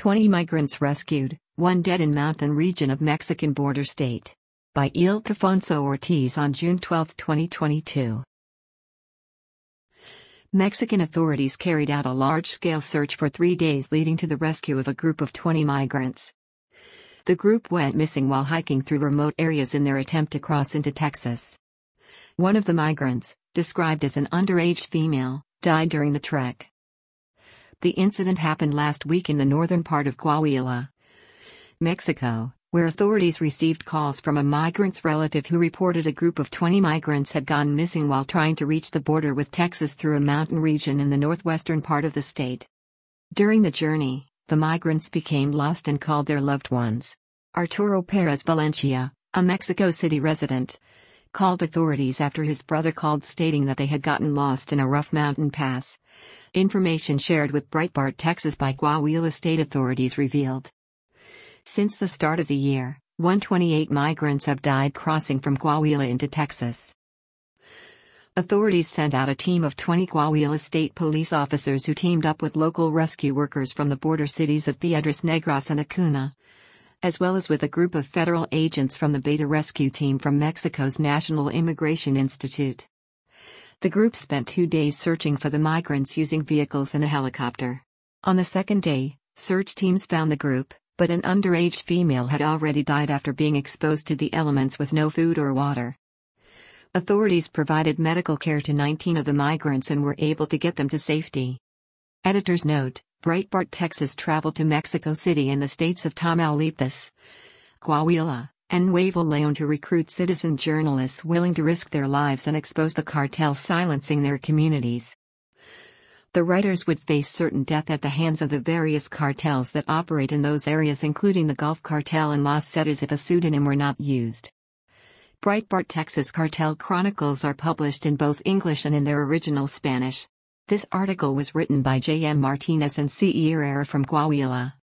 20 migrants rescued, 1 dead in mountain region of Mexican border state. By Ildefonso Ortiz on June 12, 2022. Mexican authorities carried out a large-scale search for 3 days leading to the rescue of a group of 20 migrants. The group went missing while hiking through remote areas in their attempt to cross into Texas. One of the migrants, described as an underage female, died during the trek. The incident happened last week in the northern part of Coahuila, Mexico, where authorities received calls from a migrant's relative who reported a group of 20 migrants had gone missing while trying to reach the border with Texas through a mountain region in the northwestern part of the state. During the journey, the migrants became lost and called their loved ones. Arturo Perez Valencia, a Mexico City resident, called authorities after his brother called stating that they had gotten lost in a rough mountain pass. Information shared with Breitbart Texas by Coahuila state authorities revealed. Since the start of the year, 128 migrants have died crossing from Coahuila into Texas. Authorities sent out a team of 20 Coahuila state police officers who teamed up with local rescue workers from the border cities of Piedras Negras and Acuna, as well as with a group of federal agents from the Beta Rescue Team from Mexico's National Immigration Institute. The group spent 2 days searching for the migrants using vehicles and a helicopter. On the second day, search teams found the group, but an underage female had already died after being exposed to the elements with no food or water. Authorities provided medical care to 19 of the migrants and were able to get them to safety. Editor's note: Breitbart Texas traveled to Mexico City and the states of Tamaulipas, Coahuila, and Nuevo León to recruit citizen journalists willing to risk their lives and expose the cartels silencing their communities. The writers would face certain death at the hands of the various cartels that operate in those areas, including the Gulf Cartel and Los Zetas, if a pseudonym were not used. Breitbart Texas Cartel Chronicles are published in both English and in their original Spanish. This article was written by J.M. Martinez and C. E. Herrera from Coahuila.